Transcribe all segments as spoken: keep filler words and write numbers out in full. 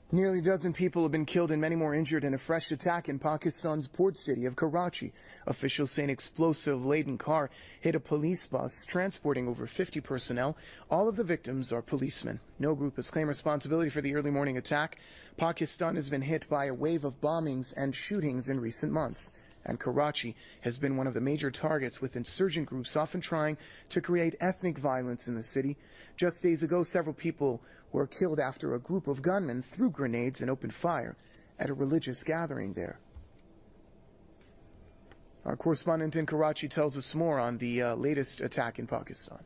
Nearly a dozen people have been killed and many more injured in a fresh attack in Pakistan's port city of Karachi. Officials say an explosive-laden car hit a police bus transporting over fifty personnel. All of the victims are policemen. No group has claimed responsibility for the early morning attack. Pakistan has been hit by a wave of bombings and shootings in recent months, and Karachi has been one of the major targets, with insurgent groups often trying to create ethnic violence in the city. Just days ago, several people were killed after a group of gunmen threw grenades and opened fire at a religious gathering there. Our correspondent in Karachi tells us more on the uh, latest attack in Pakistan.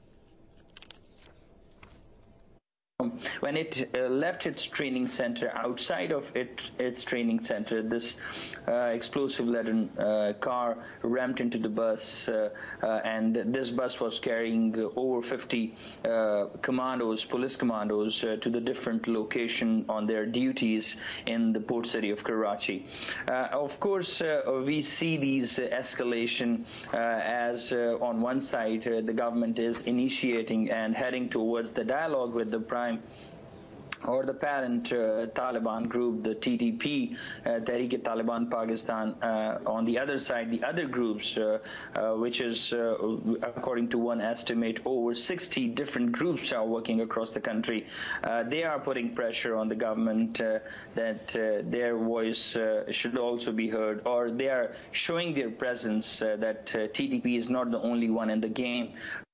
When it uh, left its training center, outside of it, its training center, this uh, explosive-laden uh, car rammed into the bus, uh, uh, and this bus was carrying over fifty uh, commandos, police commandos, uh, to the different location on their duties in the port city of Karachi. Uh, of course, uh, we see these uh, escalation uh, as uh, on one side uh, the government is initiating and heading towards the dialogue with the prime or the parent uh, Taliban group, the T T P, uh, Tehreek-e-Taliban Pakistan. Uh, on the other side, the other groups, uh, uh, which is, uh, according to one estimate, over sixty different groups are working across the country. Uh, they are putting pressure on the government uh, that uh, their voice uh, should also be heard, or they are showing their presence uh, that uh, T T P is not the only one in the game.